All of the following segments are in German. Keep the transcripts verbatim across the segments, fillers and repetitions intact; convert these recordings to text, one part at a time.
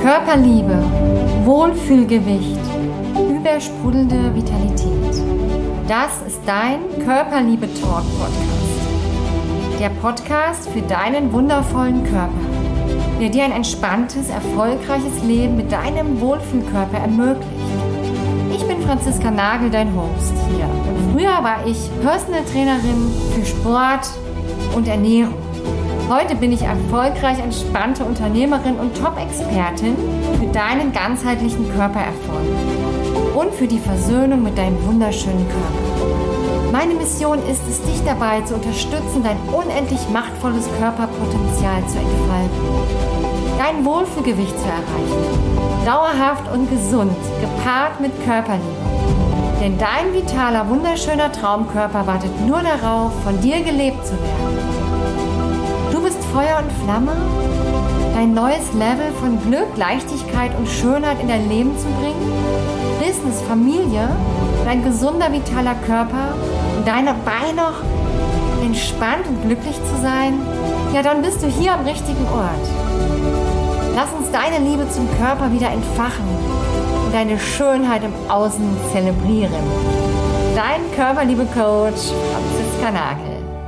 Körperliebe, Wohlfühlgewicht, übersprudelnde Vitalität. Das ist dein Körperliebe-Talk-Podcast. Der Podcast für deinen wundervollen Körper, der dir ein entspanntes, erfolgreiches Leben mit deinem Wohlfühlkörper ermöglicht. Ich bin Franziska Nagel, dein Host hier. Und früher war ich Personal Trainerin für Sport und Ernährung. Heute bin ich erfolgreich entspannte Unternehmerin und Top-Expertin für deinen ganzheitlichen Körpererfolg und für die Versöhnung mit deinem wunderschönen Körper. Meine Mission ist es, dich dabei zu unterstützen, dein unendlich machtvolles Körperpotenzial zu entfalten, dein Wohlfühlgewicht zu erreichen, dauerhaft und gesund, gepaart mit Körperliebe. Denn dein vitaler, wunderschöner Traumkörper wartet nur darauf, von dir gelebt zu werden. Du bist Feuer und Flamme, dein neues Level von Glück, Leichtigkeit und Schönheit in dein Leben zu bringen, Business, Familie, dein gesunder, vitaler Körper und dabei noch entspannt und glücklich zu sein, ja, dann bist du hier am richtigen Ort. Lass uns deine Liebe zum Körper wieder entfachen und deine Schönheit im Außen zelebrieren. Dein Körperliebe-Coach Franziska Nagel.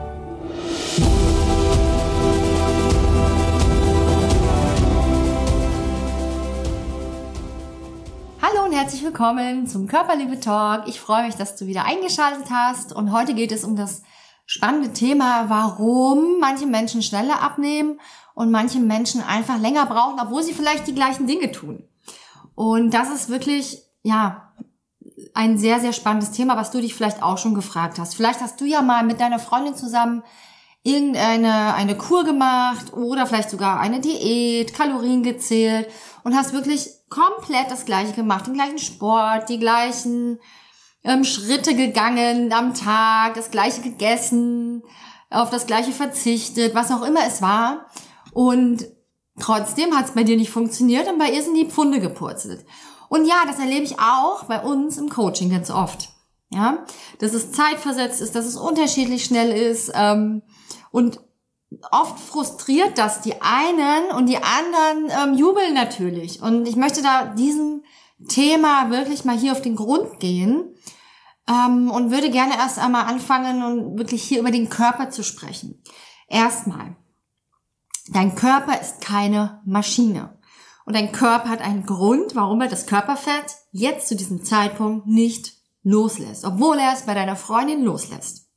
Hallo und herzlich willkommen zum Körperliebe-Talk. Ich freue mich, dass du wieder eingeschaltet hast. Und heute geht es um das spannende Thema, warum manche Menschen schneller abnehmen und manche Menschen einfach länger brauchen, obwohl sie vielleicht die gleichen Dinge tun. Und das ist wirklich, ja, ein sehr, sehr spannendes Thema, was du dich vielleicht auch schon gefragt hast. Vielleicht hast du ja mal mit deiner Freundin zusammen irgendeine eine Kur gemacht oder vielleicht sogar eine Diät, Kalorien gezählt und hast wirklich komplett das Gleiche gemacht, den gleichen Sport, die gleichen ähm, Schritte gegangen am Tag, das Gleiche gegessen, auf das Gleiche verzichtet, was auch immer es war. Und trotzdem hat es bei dir nicht funktioniert und bei ihr sind die Pfunde gepurzelt. Und ja, das erlebe ich auch bei uns im Coaching ganz oft. Ja, dass es zeitversetzt ist, dass es unterschiedlich schnell ist ähm, und oft frustriert das die einen und die anderen ähm, jubeln natürlich. Und ich möchte da diesem Thema wirklich mal hier auf den Grund gehen ähm, und würde gerne erst einmal anfangen und wirklich hier über den Körper zu sprechen. Erstmal, dein Körper ist keine Maschine. Und dein Körper hat einen Grund, warum er das Körperfett jetzt zu diesem Zeitpunkt nicht loslässt, obwohl er es bei deiner Freundin loslässt.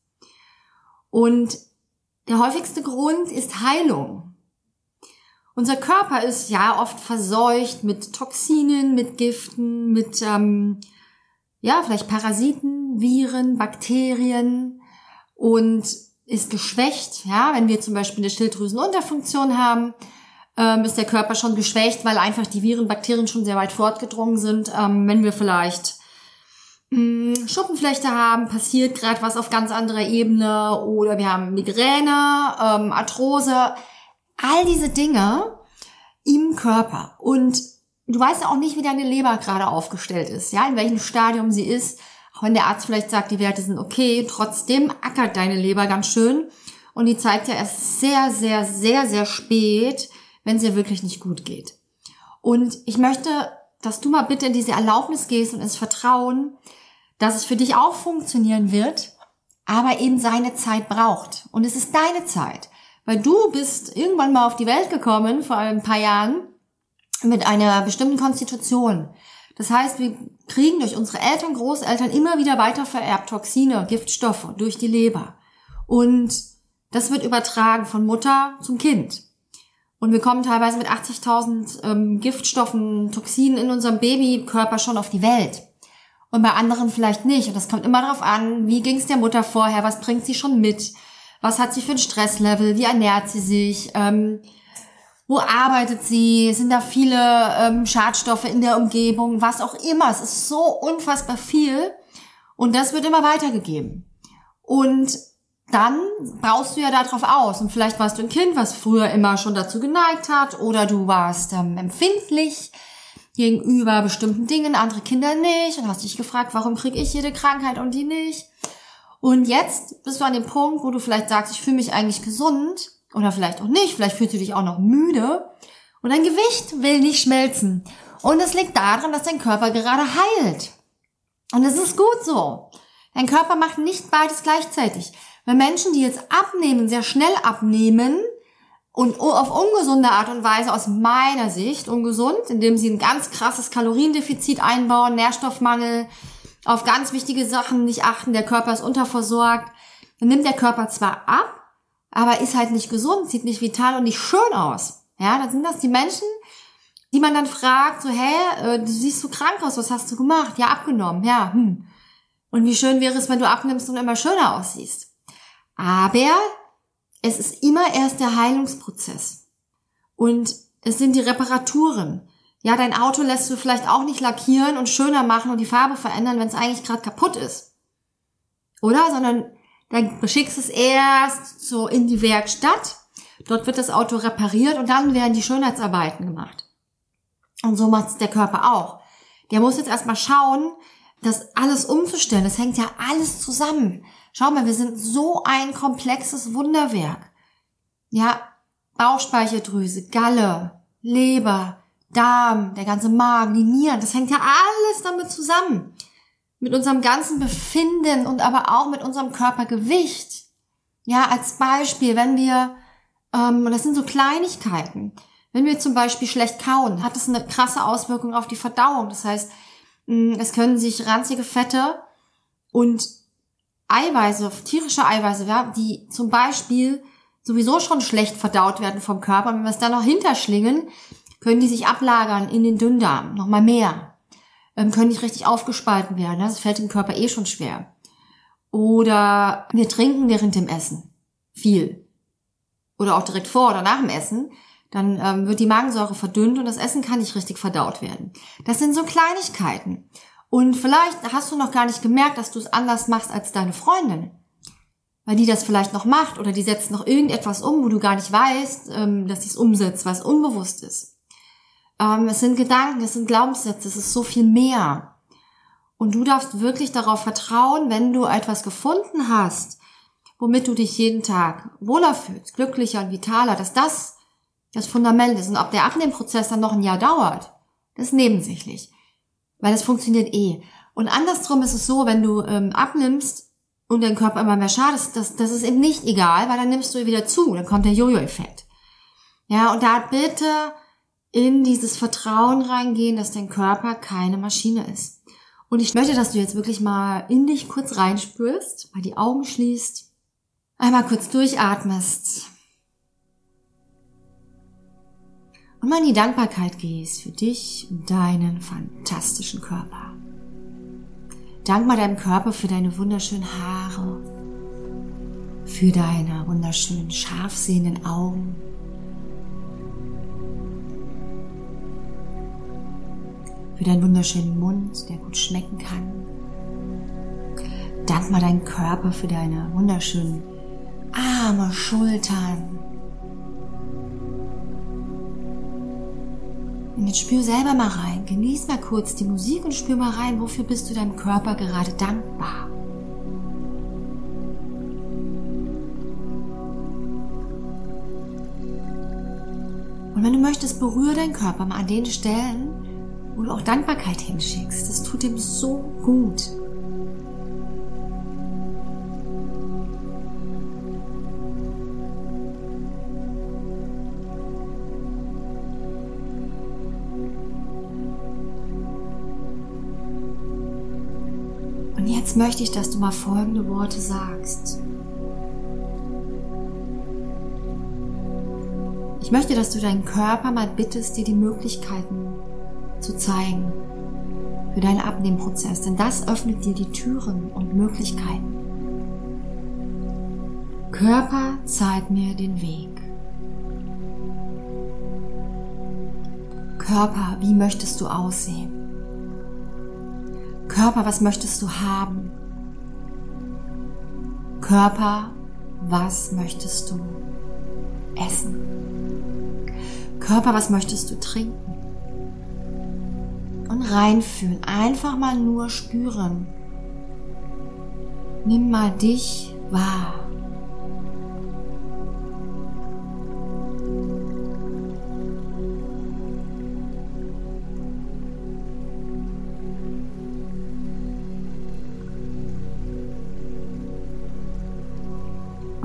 Und der häufigste Grund ist Heilung. Unser Körper ist ja oft verseucht mit Toxinen, mit Giften, mit ähm, ja vielleicht Parasiten, Viren, Bakterien und ist geschwächt. Ja, wenn wir zum Beispiel eine Schilddrüsenunterfunktion haben, ähm, ist der Körper schon geschwächt, weil einfach die Viren, Bakterien schon sehr weit fortgedrungen sind. Ähm, wenn wir vielleicht Schuppenflechte haben, passiert gerade was auf ganz anderer Ebene oder wir haben Migräne, ähm, Arthrose, all diese Dinge im Körper. Und du weißt ja auch nicht, wie deine Leber gerade aufgestellt ist, ja, in welchem Stadium sie ist. Auch wenn der Arzt vielleicht sagt, die Werte sind okay, trotzdem ackert deine Leber ganz schön und die zeigt ja erst sehr, sehr, sehr, sehr spät, wenn es ihr wirklich nicht gut geht. Und ich möchte, dass du mal bitte in diese Erlaubnis gehst und ins Vertrauen, dass es für dich auch funktionieren wird, aber eben seine Zeit braucht. Und es ist deine Zeit, weil du bist irgendwann mal auf die Welt gekommen, vor ein paar Jahren, mit einer bestimmten Konstitution. Das heißt, wir kriegen durch unsere Eltern, Großeltern immer wieder weiter vererbt Toxine, Giftstoffe durch die Leber. Und das wird übertragen von Mutter zum Kind. Und wir kommen teilweise mit achtzigtausend ähm, Giftstoffen, Toxinen in unserem Babykörper schon auf die Welt. Und bei anderen vielleicht nicht. Und das kommt immer darauf an, wie ging es der Mutter vorher, was bringt sie schon mit, was hat sie für ein Stresslevel, wie ernährt sie sich, ähm, wo arbeitet sie, sind da viele ähm, Schadstoffe in der Umgebung, was auch immer. Es ist so unfassbar viel und das wird immer weitergegeben. Und dann brauchst du ja darauf aus. Und vielleicht warst du ein Kind, was früher immer schon dazu geneigt hat oder du warst ähm, empfindlich gegenüber bestimmten Dingen, andere Kinder nicht und hast dich gefragt, warum kriege ich jede Krankheit und die nicht? Und jetzt bist du an dem Punkt, wo du vielleicht sagst, ich fühle mich eigentlich gesund oder vielleicht auch nicht, vielleicht fühlst du dich auch noch müde Und dein Gewicht will nicht schmelzen. Und es liegt daran, dass dein Körper gerade heilt. Und es ist gut so. Dein Körper macht nicht beides gleichzeitig. Weil Menschen, die jetzt abnehmen, sehr schnell abnehmen und auf ungesunde Art und Weise, aus meiner Sicht ungesund, indem sie ein ganz krasses Kaloriendefizit einbauen, Nährstoffmangel, auf ganz wichtige Sachen nicht achten, der Körper ist unterversorgt, dann nimmt der Körper zwar ab, aber ist halt nicht gesund, sieht nicht vital und nicht schön aus. Ja, dann sind das die Menschen, die man dann fragt, so, hä, du siehst so krank aus, was hast du gemacht? Ja, abgenommen, ja, hm. Und wie schön wäre es, wenn du abnimmst und immer schöner aussiehst. Aber es ist immer erst der Heilungsprozess. Und es sind die Reparaturen. Ja, dein Auto lässt du vielleicht auch nicht lackieren und schöner machen und die Farbe verändern, wenn es eigentlich gerade kaputt ist. Oder? Sondern dann schickst du es erst so in die Werkstatt. Dort wird das Auto repariert und dann werden die Schönheitsarbeiten gemacht. Und so macht es der Körper auch. Der muss jetzt erstmal schauen, das alles umzustellen. Das hängt ja alles zusammen. Schau mal, wir sind so ein komplexes Wunderwerk. Ja, Bauchspeicheldrüse, Galle, Leber, Darm, der ganze Magen, die Nieren, das hängt ja alles damit zusammen. Mit unserem ganzen Befinden und aber auch mit unserem Körpergewicht. Ja, als Beispiel, wenn wir, ähm, und das sind so Kleinigkeiten, wenn wir zum Beispiel schlecht kauen, hat das eine krasse Auswirkung auf die Verdauung. Das heißt, es können sich ranzige Fette und Eiweiße, tierische Eiweiße, ja, die zum Beispiel sowieso schon schlecht verdaut werden vom Körper, wenn wir es dann noch hinterschlingen, können die sich ablagern in den Dünndarm, nochmal mehr, ähm, können nicht richtig aufgespalten werden, das fällt dem Körper eh schon schwer. Oder wir trinken während dem Essen viel oder auch direkt vor oder nach dem Essen, dann ähm, wird die Magensäure verdünnt und das Essen kann nicht richtig verdaut werden. Das sind so Kleinigkeiten. Und vielleicht hast du noch gar nicht gemerkt, dass du es anders machst als deine Freundin. Weil die das vielleicht noch macht oder die setzt noch irgendetwas um, wo du gar nicht weißt, ähm, dass sie es umsetzt, was unbewusst ist. Ähm, es sind Gedanken, es sind Glaubenssätze, es ist so viel mehr. Und du darfst wirklich darauf vertrauen, wenn du etwas gefunden hast, womit du dich jeden Tag wohler fühlst, glücklicher und vitaler, dass das das Fundament ist. Und ob der Abnehmprozess dann noch ein Jahr dauert, das ist nebensächlich. Weil das funktioniert eh. Und andersrum ist es so, wenn du ähm, abnimmst und dein Körper immer mehr schadest, das, das ist eben nicht egal, weil dann nimmst du wieder zu, dann kommt der Jojo-Effekt. Ja, und da bitte in dieses Vertrauen reingehen, dass dein Körper keine Maschine ist. Und ich möchte, dass du jetzt wirklich mal in dich kurz reinspürst, mal die Augen schließt, einmal kurz durchatmest und mal in die Dankbarkeit gehst für dich und deinen fantastischen Körper. Dank mal deinem Körper für deine wunderschönen Haare, für deine wunderschönen, scharf sehenden Augen, für deinen wunderschönen Mund, der gut schmecken kann. Dank mal deinem Körper für deine wunderschönen Arme, Schultern. Und jetzt spür selber mal rein, genieß mal kurz die Musik und spür mal rein, wofür bist du deinem Körper gerade dankbar. Und wenn du möchtest, berühre deinen Körper mal an den Stellen, wo du auch Dankbarkeit hinschickst. Das tut ihm so gut. Und jetzt möchte ich, dass du mal folgende Worte sagst. Ich möchte, dass du deinen Körper mal bittest, dir die Möglichkeiten zu zeigen für deinen Abnehmprozess, denn das öffnet dir die Türen und Möglichkeiten. Körper, zeig mir den Weg. Körper, wie möchtest du aussehen? Körper, was möchtest du haben? Körper, was möchtest du essen? Körper, was möchtest du trinken? Und reinfühlen, einfach mal nur spüren. Nimm mal dich wahr.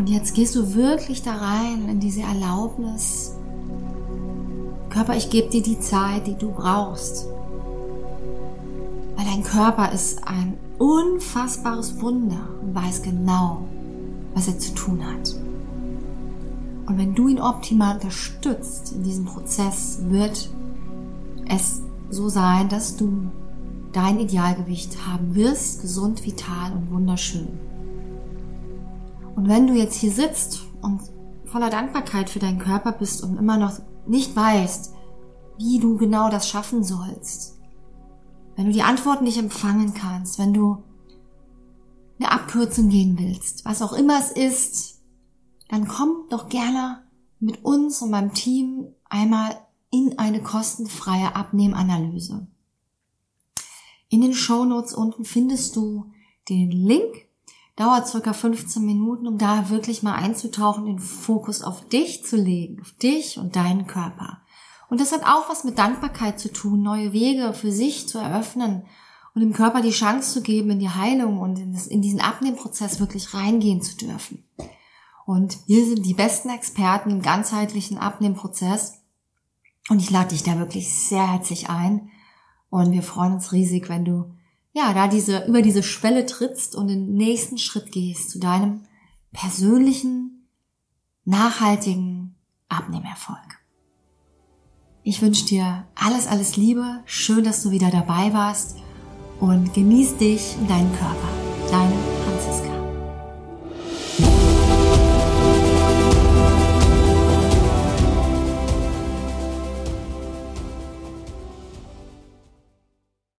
Und jetzt gehst du wirklich da rein in diese Erlaubnis. Körper, ich gebe dir die Zeit, die du brauchst. Weil dein Körper ist ein unfassbares Wunder und weiß genau, was er zu tun hat. Und wenn du ihn optimal unterstützt in diesem Prozess, wird es so sein, dass du dein Idealgewicht haben wirst, gesund, vital und wunderschön. Und wenn du jetzt hier sitzt und voller Dankbarkeit für deinen Körper bist und immer noch nicht weißt, wie du genau das schaffen sollst, wenn du die Antworten nicht empfangen kannst, wenn du eine Abkürzung gehen willst, was auch immer es ist, dann komm doch gerne mit uns und meinem Team einmal in eine kostenfreie Abnehmanalyse. In den Shownotes unten findest du den Link. Dauert circa fünfzehn Minuten, um da wirklich mal einzutauchen, den Fokus auf dich zu legen, auf dich und deinen Körper. Und das hat auch was mit Dankbarkeit zu tun, neue Wege für sich zu eröffnen und dem Körper die Chance zu geben, in die Heilung und in, das, in diesen Abnehmprozess wirklich reingehen zu dürfen. Und wir sind die besten Experten im ganzheitlichen Abnehmprozess und ich lade dich da wirklich sehr herzlich ein und wir freuen uns riesig, wenn du ja da diese über diese Schwelle trittst und den nächsten Schritt gehst zu deinem persönlichen, nachhaltigen Abnehmerfolg. Ich wünsche dir alles, alles Liebe, schön, dass du wieder dabei warst und genieß dich und deinen Körper. Deine